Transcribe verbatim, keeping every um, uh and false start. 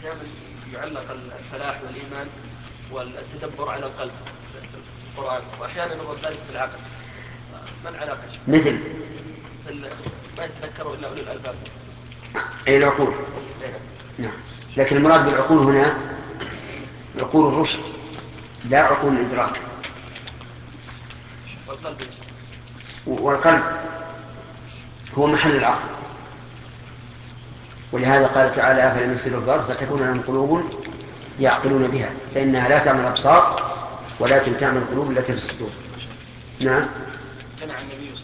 أحيانا يعلق الفلاح والإيمان والتدبر على القلب في القرآن، وأحيانا يربط ذلك بالعقل. ما العلاقة؟ مثل مثل ما يتذكر إلا أولي الألباب. أي العقول. نعم. لكن المراد بالعقول هنا عقول الرشد لا عقول الإدراك. والقلب والقلب هو محل العقل، ولهذا قال تعالى أفلم يسيروا في الأرض فتكون لهم قلوب يعقلون بها فإنها لا تعمل الأبصار ولكن تعمل القلوب التي في الصدور. نعم.